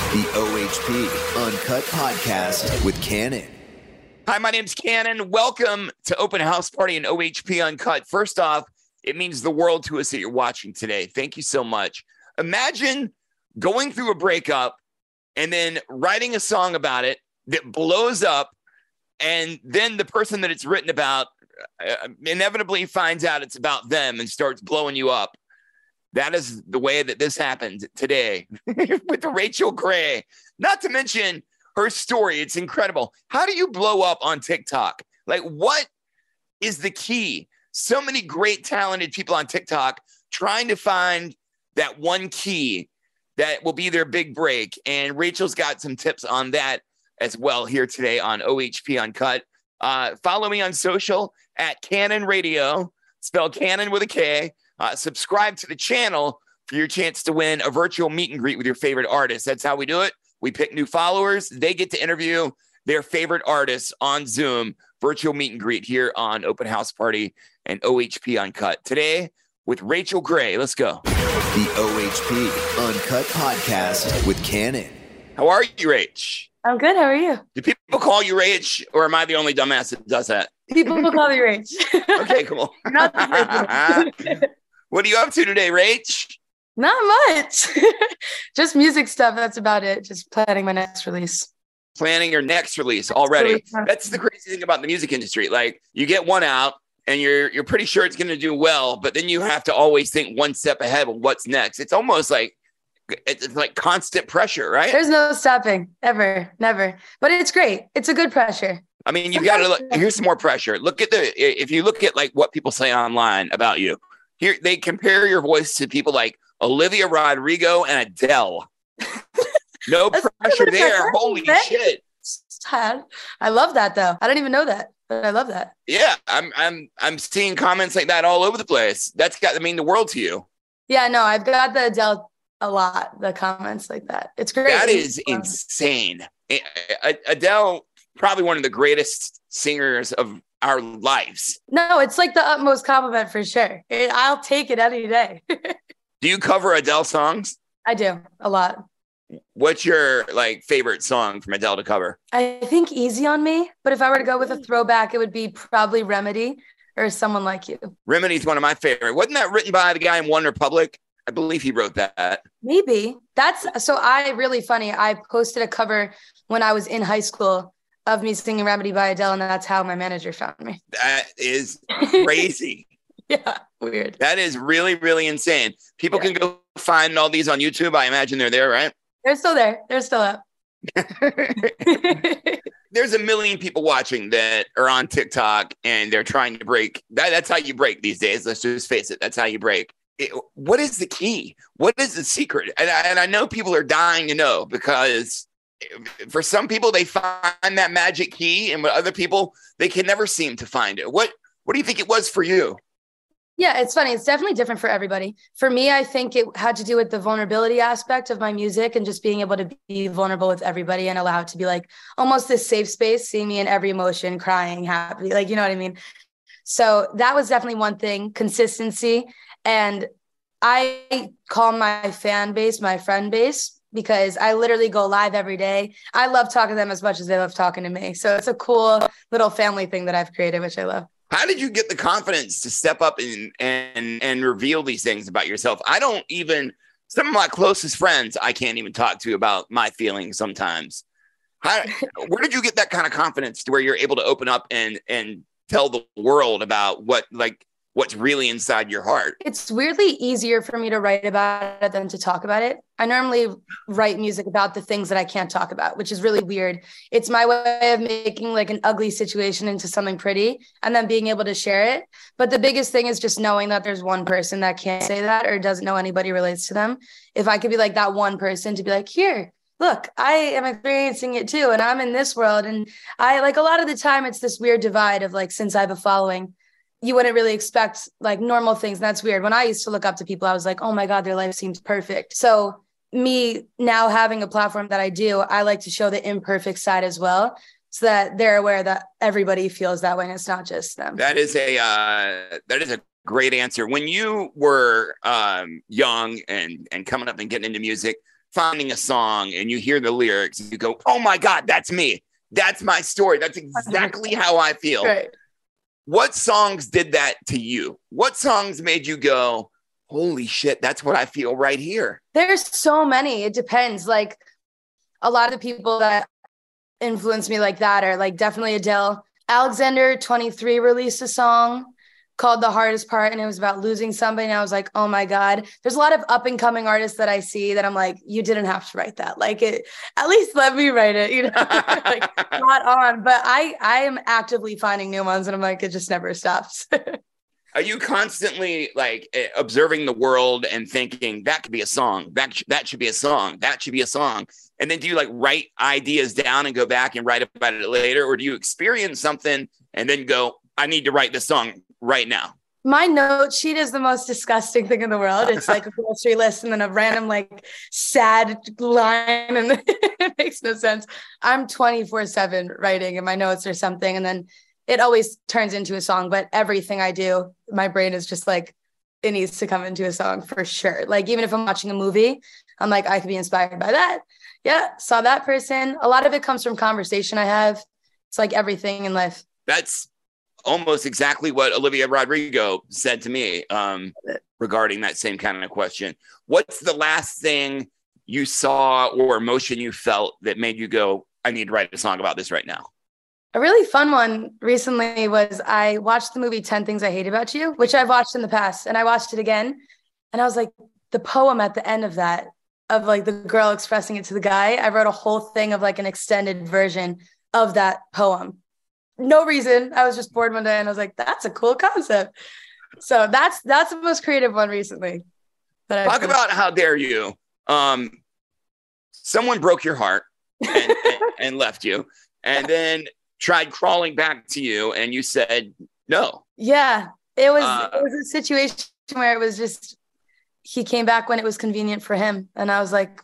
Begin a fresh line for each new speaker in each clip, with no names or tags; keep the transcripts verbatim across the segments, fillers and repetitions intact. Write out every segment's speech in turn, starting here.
The O H P Uncut Podcast with Cannon.
Hi, my name's Cannon. Welcome to Open House Party and O H P Uncut. First off, it means the world to us that you're watching today. Thank you so much. Imagine going through a breakup and then writing a song about it that blows up, and then the person that it's written about uh, inevitably finds out it's about them and starts blowing you up. That is the way that this happened today with Rachel Gray. Not to mention her story. It's incredible. How do you blow up on TikTok? Like, what is the key? So many great, talented people on TikTok trying to find that one key that will be their big break. And Rachel's got some tips on that as well here today on O H P Uncut. Uh, follow me on social at Cannon Radio, spelled Cannon with a K. Uh, subscribe to the channel for your chance to win a virtual meet and greet with your favorite artist. That's how we do it. We pick new followers. They get to interview their favorite artists on Zoom, virtual meet and greet here on Open House Party and O H P Uncut. Today with Rachel Gray. Let's go.
The O H P Uncut Podcast with Cannon.
How are you, Rach?
I'm good. How are you?
Do people call you Rach, or am I the only dumbass that does that?
People will call me Rach.
Okay, cool.
Not the
What are you up to today, Rach?
Not much. Just music stuff. That's about it. Just planning my next release.
Planning your next release already. That's the crazy thing about the music industry. Like, you get one out and you're you're pretty sure it's going to do well, but then you have to always think one step ahead of what's next. It's almost like it's like constant pressure, right?
There's no stopping, ever, never. But it's great. It's a good pressure.
I mean, you've got to look. Here's some more pressure. Look at the, if you look at like what people say online about you, here they compare your voice to people like Olivia Rodrigo and Adele. No pressure there. Holy shit.
Sad. I love that though. I don't even know that, but I love that.
Yeah, I'm I'm I'm seeing comments like that all over the place. That's got to mean the world to you.
Yeah, no, I've got the Adele a lot, the comments like that. It's great.
That is insane. Adele, probably one of the greatest singers of our lives.
No, it's like the utmost compliment for sure. I'll take it any day.
Do you cover Adele songs?
I do, a lot.
What's your like favorite song from Adele to cover?
I think Easy on Me, but if I were to go with a throwback, it would be probably Remedy or Someone Like You.
Remedy's one of my favorite. Wasn't that written by the guy in One Republic? I believe he wrote that.
Maybe. That's so I really funny. I posted a cover when I was in high school of me singing Remedy by Adele, and that's how my manager found me.
That is crazy.
Yeah, weird.
That is really, really insane. People
Yeah.
can go find all these on YouTube. I imagine they're there, right?
They're still there. They're still up.
There's a million people watching that are on TikTok and they're trying to break. That, that's how you break these days. Let's just face it. That's how you break. It, what is the key? What is the secret? And I, and I know people are dying to know, because for some people, they find that magic key, and with other people, they can never seem to find it. What What do you think it was for you?
Yeah, it's funny. It's definitely different for everybody. For me, I think it had to do with the vulnerability aspect of my music and just being able to be vulnerable with everybody and allow it to be like almost this safe space, seeing me in every emotion, crying, happy, like, you know what I mean? So that was definitely one thing, consistency. And I call my fan base my friend base, because I literally go live every day. I love talking to them as much as they love talking to me. So it's a cool little family thing that I've created, which I love.
How did you get the confidence to step up and and and reveal these things about yourself? I don't even, some of my closest friends, I can't even talk to about my feelings sometimes. How, where did you get that kind of confidence to where you're able to open up and and tell the world about what, like, what's really inside your heart?
It's weirdly easier for me to write about it than to talk about it. I normally write music about the things that I can't talk about, which is really weird. It's my way of making like an ugly situation into something pretty and then being able to share it. But the biggest thing is just knowing that there's one person that can't say that or doesn't know anybody relates to them. If I could be like that one person to be like, here, look, I am experiencing it too. And I'm in this world. And I like, a lot of the time it's this weird divide of like, since I have a following, you wouldn't really expect like normal things. And that's weird. When I used to look up to people, I was like, oh my God, their life seems perfect. So me now having a platform that I do, I like to show the imperfect side as well, so that they're aware that everybody feels that way and it's not just them.
That is a, uh, that is a great answer. When you were um, young and, and coming up and getting into music, finding a song and you hear the lyrics and you go, oh my God, that's me. That's my story. That's exactly how I feel.
Right.
What songs did that to you? What songs made you go, holy shit, that's what I feel right here?
There's so many. It depends. Like a lot of the people that influenced me like that are like definitely Adele. Alexander twenty-three released a song called The Hardest Part, and it was about losing somebody. And I was like, oh my God. There's a lot of up and coming artists that I see that I'm like, you didn't have to write that. Like it, at least let me write it, you know, like not on. But I, I am actively finding new ones, and I'm like, it just never stops.
Are you constantly like observing the world and thinking that could be a song, that, sh- that should be a song, that should be a song? And then do you like write ideas down and go back and write about it later? Or do you experience something and then go, I need to write this song right now?
My note sheet is the most disgusting thing in the world. It's like a grocery list and then a random like sad line, and it makes no sense. I'm twenty-four seven writing in my notes or something, and then it always turns into a song. But everything I do, my brain is just like, it needs to come into a song for sure. Like even if I'm watching a movie, I'm like, I could be inspired by that. Yeah, saw that person. A lot of it comes from conversation I have. It's like everything in life.
That's almost exactly what Olivia Rodrigo said to me um, regarding that same kind of question. What's the last thing you saw or emotion you felt that made you go, I need to write a song about this right now?
A really fun one recently was I watched the movie ten Things I Hate About You, which I've watched in the past, and I watched it again. And I was like, the poem at the end of that, of like the girl expressing it to the guy, I wrote a whole thing of like an extended version of that poem. No reason. I was just bored one day and I was like, that's a cool concept. So that's that's the most creative one recently. That
Talk about How Dare You. Um, someone broke your heart and, and, and left you, and then tried crawling back to you, and you said no.
Yeah, it was
Uh,
it was a situation where it was just, he came back when it was convenient for him. And I was like,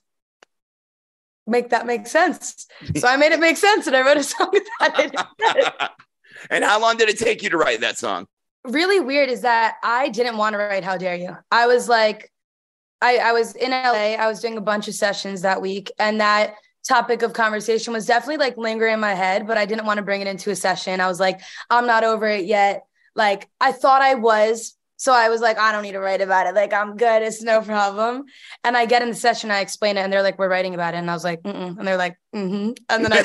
make that make sense. So I made it make sense, and I wrote a song about it.
And how long did it take you to write that song?
Really weird is that I didn't want to write How Dare You. I was like, I, I was in L A. I was doing a bunch of sessions that week, and that topic of conversation was definitely like lingering in my head, but I didn't want to bring it into a session. I was like, I'm not over it yet. Like I thought I was. So I was like, I don't need to write about it. Like, I'm good. It's no problem. And I get in the session, I explain it, and they're like, we're writing about it. And I was like, mm-mm. And they're like, mm-hmm. And then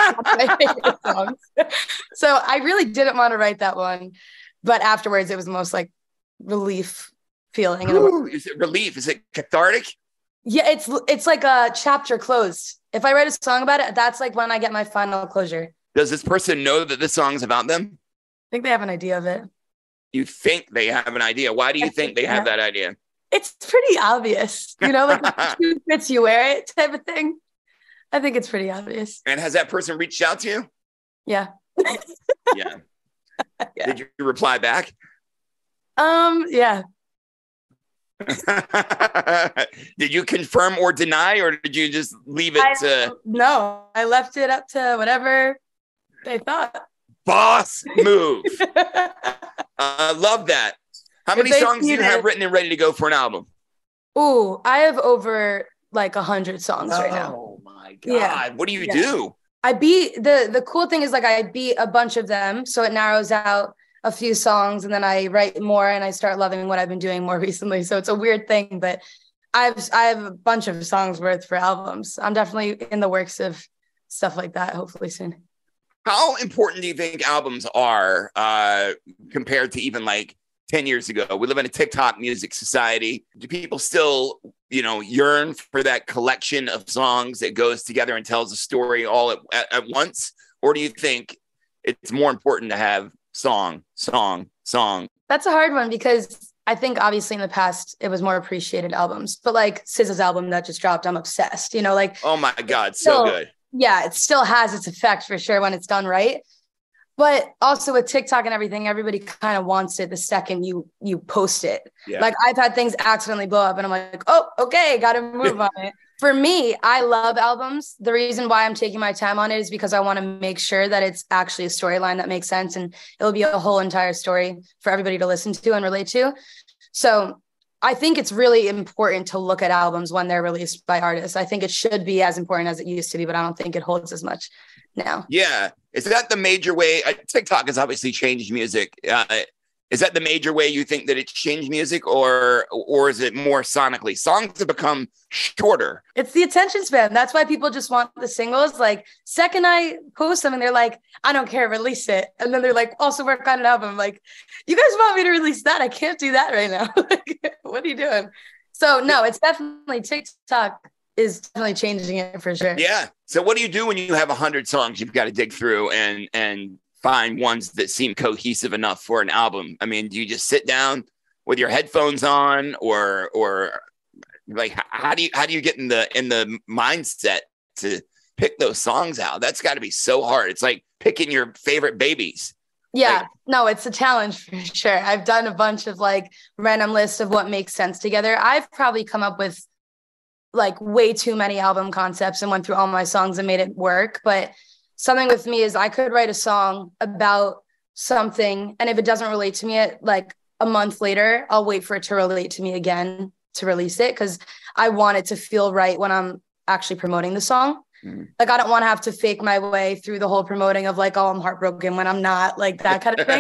I songs. So I really didn't want to write that one. But afterwards, it was the most like relief feeling.
Ooh, is it relief? Is it cathartic?
Yeah, it's it's like a chapter closed. If I write a song about it, that's like when I get my final closure.
Does this person know that this song's about them?
I think they have an idea of it.
You think they have an idea. Why do you think they have that idea?
It's pretty obvious, you know, like if the shoe fits, you wear it type of thing. I think it's pretty obvious.
And has that person reached out to you?
Yeah.
Yeah.
Yeah.
Did you reply back?
Um, yeah.
Did you confirm or deny, or did you just leave it
I,
to...
No, I left it up to whatever they thought.
Boss move. I uh, love that. How many songs do you have written and ready to go for an album?
Ooh, I have over like a hundred songs
oh,
right now.
Oh my God.
Yeah.
What do you
yeah.
do?
I beat the, the cool thing is like I beat a bunch of them. So it narrows out a few songs, and then I write more and I start loving what I've been doing more recently. So it's a weird thing, but I've, I have a bunch of songs worth for albums. I'm definitely in the works of stuff like that, hopefully soon.
How important do you think albums are uh, compared to even like ten years ago? We live in a TikTok music society. Do people still, you know, yearn for that collection of songs that goes together and tells a story all at, at, at once? Or do you think it's more important to have song, song, song?
That's a hard one, because I think obviously in the past it was more appreciated albums, but like S Z A's album that just dropped, I'm obsessed, you know, like,
oh my God,
still,
so good.
Yeah, it still has its effect for sure when it's done right. But also with TikTok and everything, everybody kind of wants it the second you you post it. Yeah. Like I've had things accidentally blow up and I'm like, oh, okay, got to move on it. For me, I love albums. The reason why I'm taking my time on it is because I want to make sure that it's actually a storyline that makes sense, and it'll be a whole entire story for everybody to listen to and relate to. So I think it's really important to look at albums when they're released by artists. I think it should be as important as it used to be, but I don't think it holds as much now.
Yeah. Is that the major way? Uh, TikTok has obviously changed music. Uh, is that the major way you think that it's changed music, or or is it more sonically? Songs have become shorter.
It's the attention span. That's why people just want the singles. Like, second I post something, they're like, I don't care, release it. And then they're like, also work on an album. I'm like, you guys want me to release that? I can't do that right now. Like, what are you doing? So no, it's definitely TikTok is definitely changing it for sure.
Yeah. So what do you do when you have a hundred songs you've got to dig through and and find ones that seem cohesive enough for an album? I mean, do you just sit down with your headphones on, or or like how do you how do you get in the in the mindset to pick those songs out? That's got to be so hard. It's like picking your favorite babies.
Yeah,
like,
no, it's a challenge for sure. I've done a bunch of like random lists of what makes sense together. I've probably come up with like way too many album concepts and went through all my songs and made it work. But something with me is I could write a song about something, and if it doesn't relate to me at like a month later, I'll wait for it to relate to me again to release it, because I want it to feel right when I'm actually promoting the song. Mm. Like, I don't want to have to fake my way through the whole promoting of like, oh, I'm heartbroken when I'm not, like that kind of thing.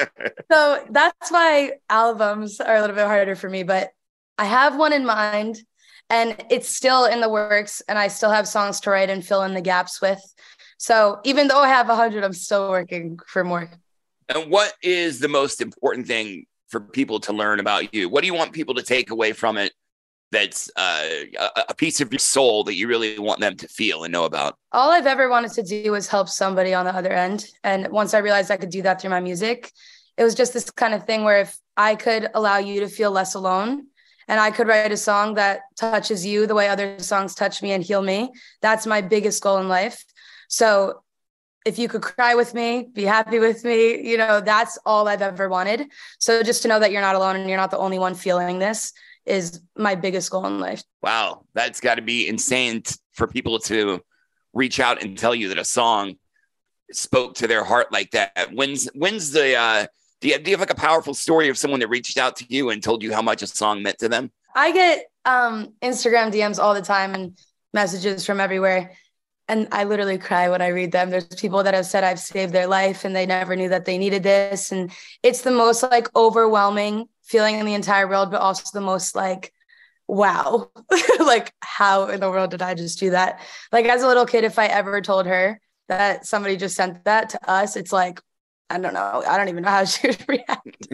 So that's why albums are a little bit harder for me, but I have one in mind and it's still in the works, and I still have songs to write and fill in the gaps with. So even though I have a hundred, I'm still working for more.
And what is the most important thing for people to learn about you? What do you want people to take away from it that's uh, a, a piece of your soul that you really want them to feel and know about?
All I've ever wanted to do was help somebody on the other end. And once I realized I could do that through my music, it was just this kind of thing where if I could allow you to feel less alone, and I could write a song that touches you the way other songs touch me and heal me, that's my biggest goal in life. So if you could cry with me, be happy with me, you know, that's all I've ever wanted. So just to know that you're not alone and you're not the only one feeling this is my biggest goal in life.
Wow. That's got to be insane t- for people to reach out and tell you that a song spoke to their heart like that. When's, when's the, uh, do you, do you have like a powerful story of someone that reached out to you and told you how much a song meant to them?
I get um, Instagram D Ms all the time and messages from everywhere. And I literally cry when I read them. There's people that have said I've saved their life and they never knew that they needed this. And it's the most like overwhelming feeling in the entire world, but also the most like, wow, like how in the world did I just do that? Like as a little kid, if I ever told her that somebody just sent that to us, it's like, I don't know. I don't even know how she would react.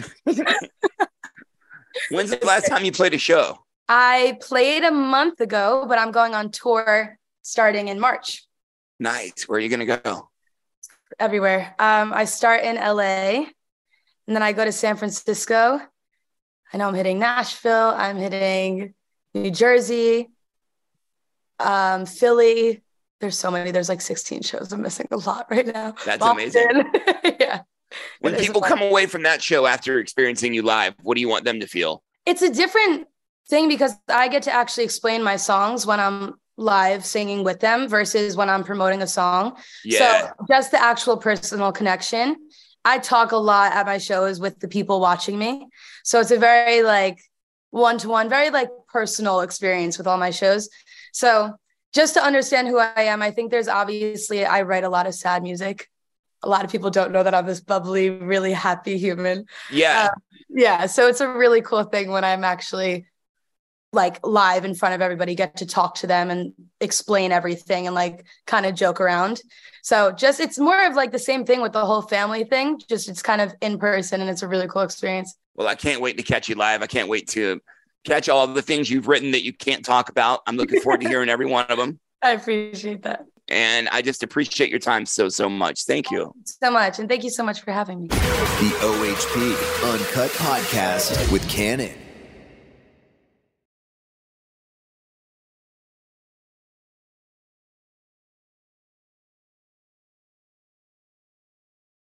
When's the last time you played a show?
I played a month ago, but I'm going on tour starting in March.
Nice. Where are you going to go?
Everywhere. Um, I start in L A and then I go to San Francisco. I know I'm hitting Nashville. I'm hitting New Jersey, um, Philly. There's so many. There's like sixteen shows. I'm missing a lot right now.
That's
Boston.
amazing.
Yeah.
When people come away from that show after experiencing you live, what do you want them to feel?
It's a different thing because I get to actually explain my songs when I'm live singing with them versus when I'm promoting a song.
Yeah.
So just the actual personal connection. I talk a lot at my shows with the people watching me. So it's a very like one-to-one, very like personal experience with all my shows. So just to understand who I am, I think there's obviously, I write a lot of sad music. A lot of people don't know that I'm this bubbly, really happy human.
Yeah.
Uh, yeah. So it's a really cool thing when I'm actually like live in front of everybody, get to talk to them and explain everything and like kind of joke around. So just, it's more of like the same thing with the whole family thing. Just it's kind of in person and it's a really cool experience.
Well, I can't wait to catch you live. I can't wait to catch all the things you've written that you can't talk about. I'm looking forward to hearing every one of them.
I appreciate that.
And I just appreciate your time so, so much. Thank you.
Thank you so much. And thank you so much for having me.
The O H P Uncut Podcast with Cannon.